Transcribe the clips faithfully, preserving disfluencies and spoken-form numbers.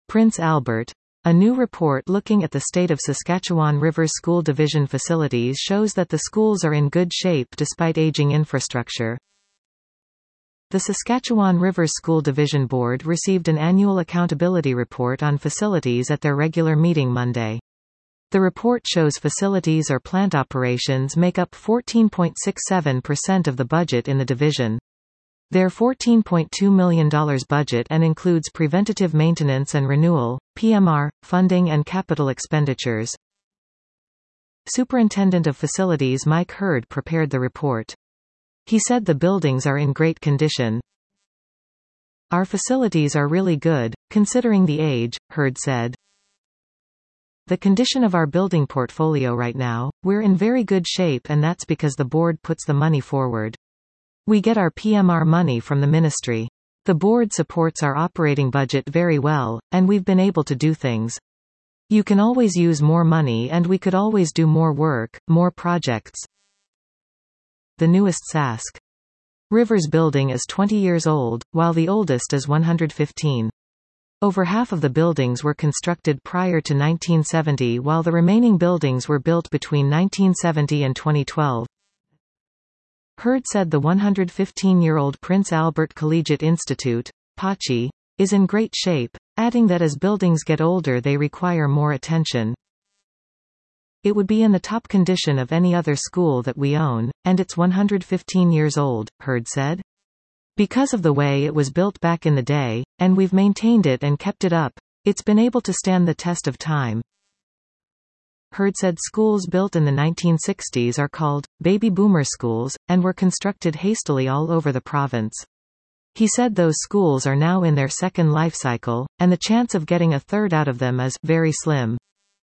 Prince Albert. A new report looking at the state of Saskatchewan Rivers School Division facilities shows that the schools are in good shape despite aging infrastructure. The Saskatchewan Rivers School Division Board received an annual accountability report on facilities at their regular meeting Monday. The report shows facilities or plant operations make up fourteen point six seven percent of the budget in the division. Their fourteen point two million dollars budget and includes preventative maintenance and renewal, P M R, funding and capital expenditures. Superintendent of Facilities Mike Hurd prepared the report. He said the buildings are in great condition. Our facilities are really good, considering the age, Hurd said. The condition of our building portfolio right now, we're in very good shape, and that's because the board puts the money forward. We get our P M R money from the ministry. The board supports our operating budget very well, and we've been able to do things. You can always use more money, and we could always do more work, more projects. The newest Sask Rivers building is twenty years old, while the oldest is one hundred fifteen. Over half of the buildings were constructed prior to nineteen seventy, while the remaining buildings were built between nineteen seventy and twenty twelve. Hurd said the one hundred fifteen-year-old Prince Albert Collegiate Institute, P A C I, is in great shape, adding that as buildings get older they require more attention. It would be in the top condition of any other school that we own, and it's one hundred fifteen years old, Hurd said. Because of the way it was built back in the day, and we've maintained it and kept it up, it's been able to stand the test of time. Hurd said schools built in the nineteen sixties are called baby boomer schools, and were constructed hastily all over the province. He said those schools are now in their second life cycle, and the chance of getting a third out of them is very slim.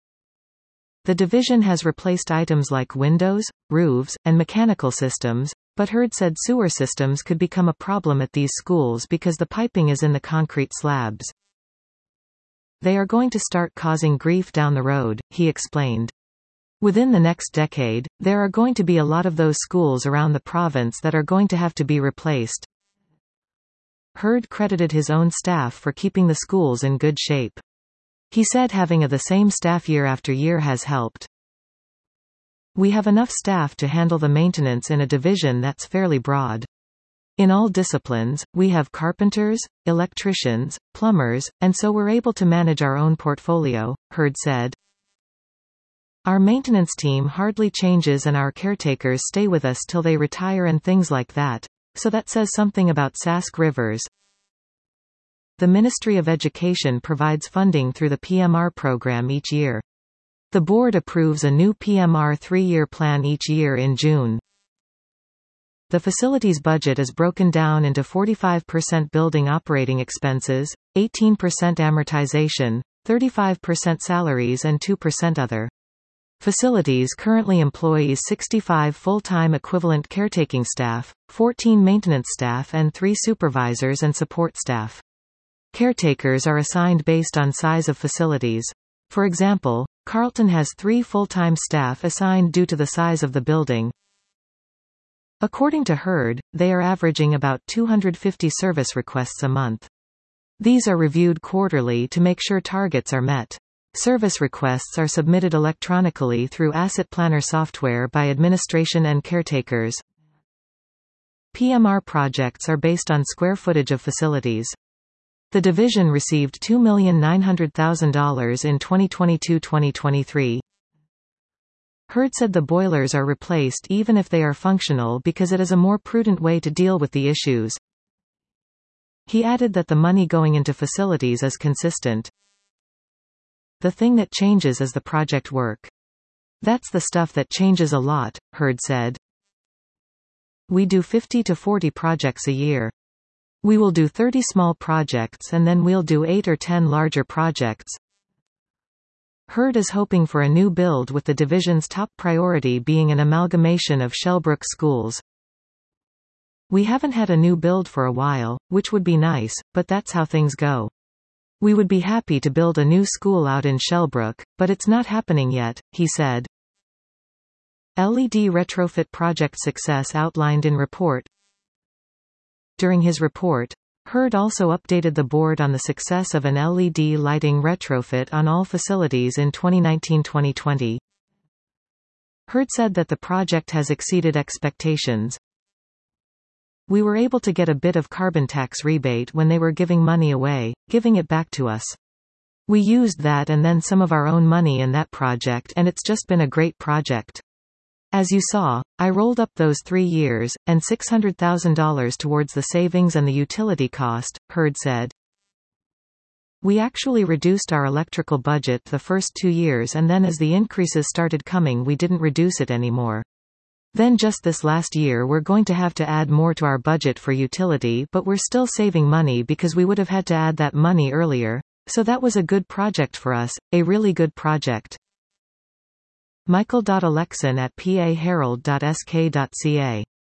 The division has replaced items like windows, roofs, and mechanical systems, but Hurd said sewer systems could become a problem at these schools because the piping is in the concrete slabs. They are going to start causing grief down the road, he explained. Within the next decade, there are going to be a lot of those schools around the province that are going to have to be replaced. Hurd credited his own staff for keeping the schools in good shape. He said having a the same staff year after year has helped. We have enough staff to handle the maintenance in a division that's fairly broad. In all disciplines, we have carpenters, electricians, plumbers, and so we're able to manage our own portfolio, Hurd said. Our maintenance team hardly changes and our caretakers stay with us till they retire and things like that, so that says something about Sask Rivers. The Ministry of Education provides funding through the P M R program each year. The board approves a new P M R three-year plan each year in June. The facilities budget is broken down into forty-five percent building operating expenses, eighteen percent amortization, thirty-five percent salaries and two percent other. Facilities currently employs sixty-five full-time equivalent caretaking staff, fourteen maintenance staff and three supervisors and support staff. Caretakers are assigned based on size of facilities. For example, Carleton has three full-time staff assigned due to the size of the building. According to Hurd, they are averaging about two hundred fifty service requests a month. These are reviewed quarterly to make sure targets are met. Service requests are submitted electronically through Asset Planner software by administration and caretakers. P M R projects are based on square footage of facilities. The division received two million nine hundred thousand dollars in twenty twenty-two twenty twenty-three. Hurd said the boilers are replaced even if they are functional because it is a more prudent way to deal with the issues. He added that the money going into facilities is consistent. The thing that changes is the project work. That's the stuff that changes a lot, Hurd said. We do fifty to forty projects a year. We will do thirty small projects and then we'll do eight or ten larger projects. Hurd is hoping for a new build with the division's top priority being an amalgamation of Shellbrook schools. We haven't had a new build for a while, which would be nice, but that's how things go. We would be happy to build a new school out in Shellbrook, but it's not happening yet, he said. L E D retrofit project success outlined in report. During his report, Hurd also updated the board on the success of an L E D lighting retrofit on all facilities in twenty nineteen to twenty twenty. Hurd said that the project has exceeded expectations. We were able to get a bit of carbon tax rebate when they were giving money away, giving it back to us. We used that and then some of our own money in that project, and it's just been a great project. As you saw, I rolled up those three years, and six hundred thousand dollars towards the savings and the utility cost, Hurd said. We actually reduced our electrical budget the first two years, and then as the increases started coming we didn't reduce it anymore. Then just this last year we're going to have to add more to our budget for utility, but we're still saving money because we would have had to add that money earlier. So that was a good project for us, a really good project. Michael Alexan at p a herald dot s k dot c a